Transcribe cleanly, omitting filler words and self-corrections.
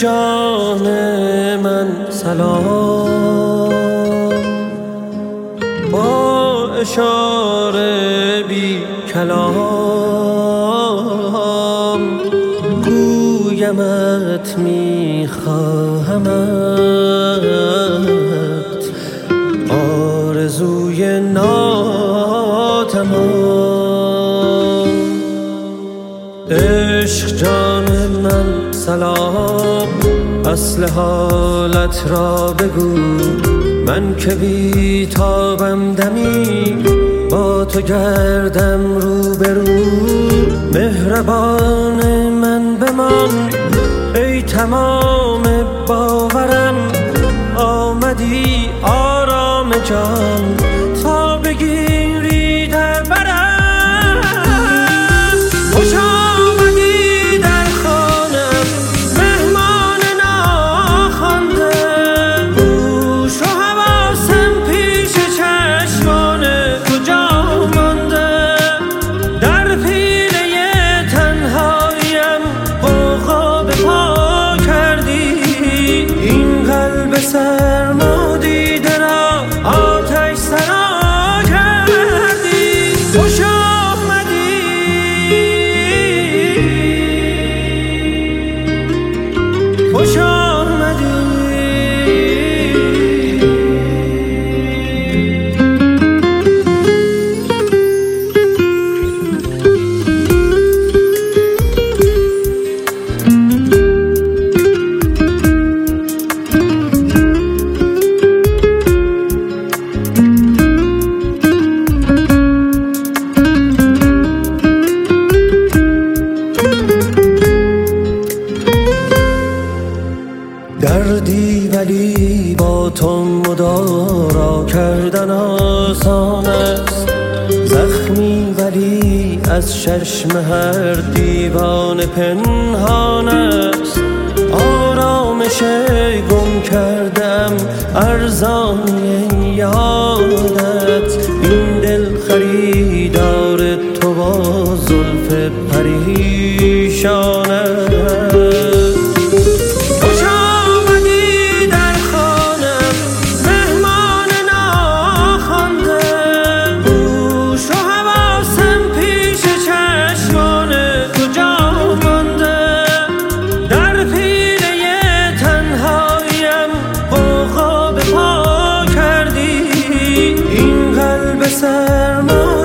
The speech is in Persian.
جان من سلام، با اشاره بی کلام گویمت میخواهمت، آرزوی ناتمام. عشق جان من سلام، اصل حالت را بگو، من که بی تابم دمی با تو گردم روبرو. مهربان من بمان ای تمام باورم، آمدی آرام جان تا بگیری در برم. خوش آمدی در خانم مهمان ناخوانده، گوش و حواسم پیش چشمان کجا مانده. در پیله تنهاییم غوغا به پا کردی، این قلب سرما دیده را آتش سرا کردی. خوش آمدی، خوش آمدی. دردی ولی با تو مدارا کردن آسان است، زخمی ولی از چشم هر دیوانه پنهان است. آرامش گم کردم ارزانی یادت، این دل خریدار تو با زلف پریشانت. سرما